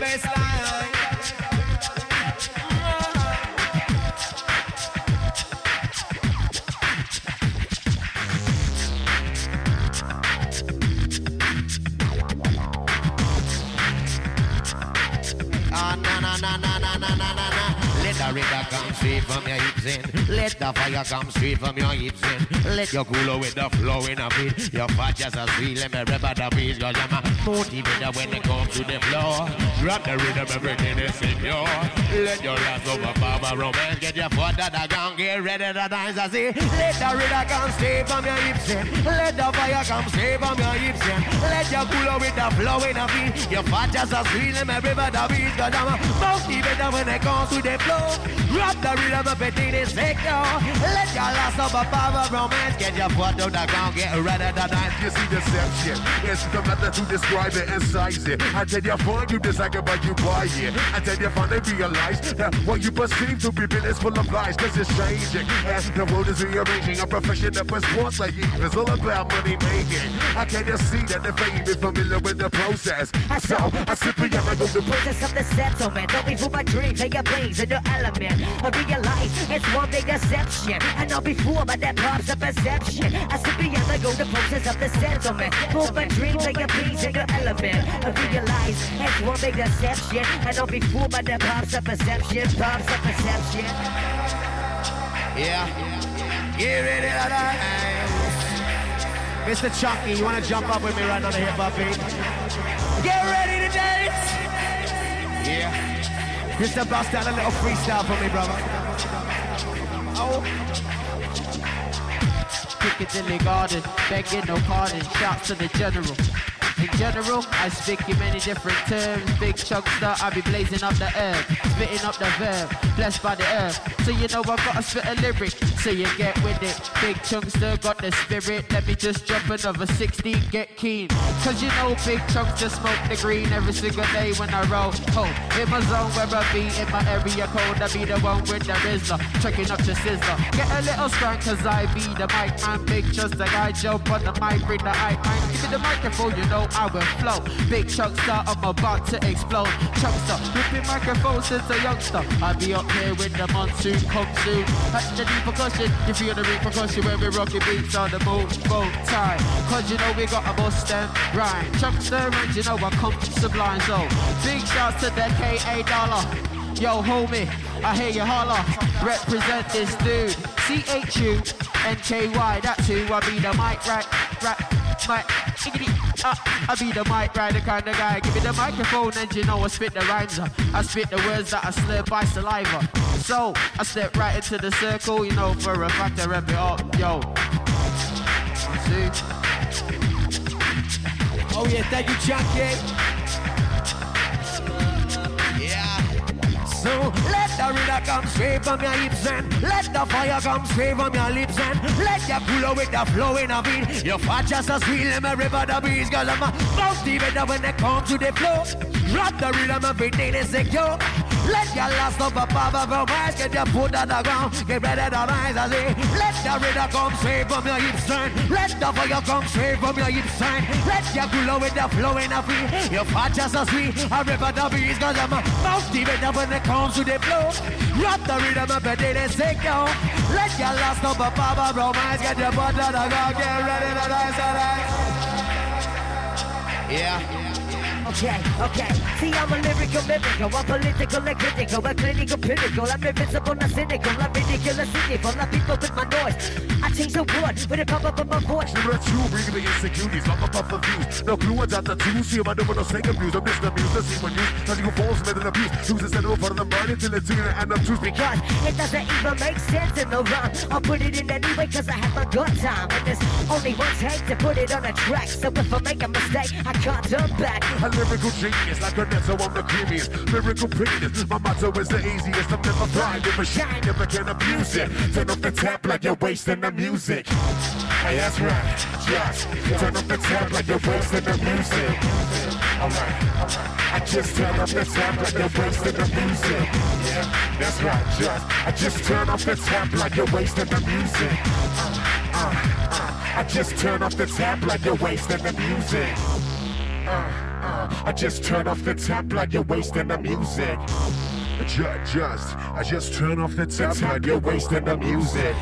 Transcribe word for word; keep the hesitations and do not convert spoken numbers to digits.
baseline. Ah, na na na na na na na na na. Let the rhythm come straight from your hips in. Let the fire come straight from your hips in. Let your cooler with the flow in a beat. Your fat just a sweet, let me rip at the beat. Cause I'm a motivator when it comes to the floor. Drop the rhythm, everything is secure. Let your last over Baba romance. Get your foot at the ground, get ready to dance. I say, let the rhythm come straight from your hips in. Let the fire come straight from your hips in. Let your cooler with the flow in a beat. Your fat just a sweet, let me rip at the beat. Cause I'm a motivator when it comes to the floor. Drop the rhythm, everything is secure. Let your last over Baba romance. Get your foot out the ground, get ready to dance. You see deception, it's the method to describe it and size it. I tell you fun, you dislike it, but you buy it. I tell you fun, they realize that what you perceive to be business full of lies. Cause it's changing, and the world is rearranging. A profession that was once like you, it's all about money making. I can't just see that they're even familiar with the process. So, I simply gotta go the process of the settlement. Don't be fooled by dreams, take your brains in the element. I realize it's one big deception. And not be fooled by that props of perception. I simply gotta go the process of the settlement. Fooled by dreams, take your brains in the element. I realize it's one big deception. And don't be fooled by the props of perception. Props of perception. Yeah. Get ready to dance. Mister Chunky, you wanna jump up with me right on the hip hop beat? Get ready to dance. Yeah. Mister Bust down a little freestyle for me, brother. Oh. Piccadilly Garden, begging no pardon. Shouts to the general. In general, I speak in many different terms. Big chunkster, I be blazing up the earth, spitting up the verb, blessed by the earth. So you know I gotta spit a lyric, so you get with it. Big chunkster got the spirit. Let me just drop another sixteen, get keen. Cause you know big chunks just smoke the green every single day when I roll. Oh, in my zone where I be, in my area code, I be the one with the Rizzler, checking up the sizzler. Get a little strong cause I be the mic man. Big just the guy jump on the mic, bring the hype man. Give me the microphone, you know I will flow. Big chunkster, I'm about to explode. Chunkster, ripping microphones since a youngster. I be up here with the monsoon, come soon. At the deep percussion, you feel the repercussion when we rocking beats on the move, bow tie. Cause you know we got a bust and rhyme. Chunkster, and you know I come sublime. So, big shouts to the K A dollar. Yo, homie, I hear you holler. Represent this dude. C H U N K Y, that's who I be the mic right, right, mic, uh, I be the mic right, the kind of guy. Give me the microphone and you know I spit the rhymes. I spit the words that I slur by saliva. So, I step right into the circle, you know, for a fact I rep it up, yo. See? Oh yeah, thank you, Chunky. So let the rhythm come straight from your hips and let the fire come straight from your lips and let your cooler with the flow in a beat. Your fat just a sweet, let me rip out the beats. Cause I'm a motivator when they come to the flow. Drop the rhythm, everything is secure. Let your last up a power from eyes. Get your foot on the ground, get ready to rise. I say, let the rhythm come straight from your hips and let the fire come straight from your hips and let your cooler with the flow in a beat. Your fat just a sweet, I rip out the beats. Cause I'm a motivator when they comes to the flow. Drop the rhythm of the day they say go. Let your last up a power romance. Get your butt on the ground, get ready to dance, dance. Yeah. Okay, okay. See, I'm a lyrical miracle, I'm political and critical, I'm clinical, pinnacle, I'm invincible, not cynical, I'm ridiculous, cynical, I'm people with my noise. I change the word with the pop up of my voice. You're a true, bringing the insecurities, I'm a puff of views. No clue what's out the two, see, I'm doing no sing abuse, I'm just abused, I see my news, touching a false method of abuse, choose instead of for the money till it's gonna end up truth. Because it doesn't even make sense in the rhyme, I'll put it in anyway cause I have a good time. And there's only one take to put it on a track, so if I make a mistake, I can't turn back. A lyrical genius, like a net, so I'm the creamiest. Lyrical prettiness, my motto is the easiest. I'm never blind, never shine, never can abuse it. Turn off the tap like you're wasting the music. Hey, that's right, just turn off the tap like you're wasting the music. Alright, alright. I just turn off the tap like you're wasting the music. Yeah, that's right, just I just turn off the tap like you're wasting the music. Uh, uh, uh. I just turn off the tap like you're wasting the music. Uh. Uh, I just turn off the tap like you're wasting the music. Just, just, I just turn off the tap like you're wasting the music.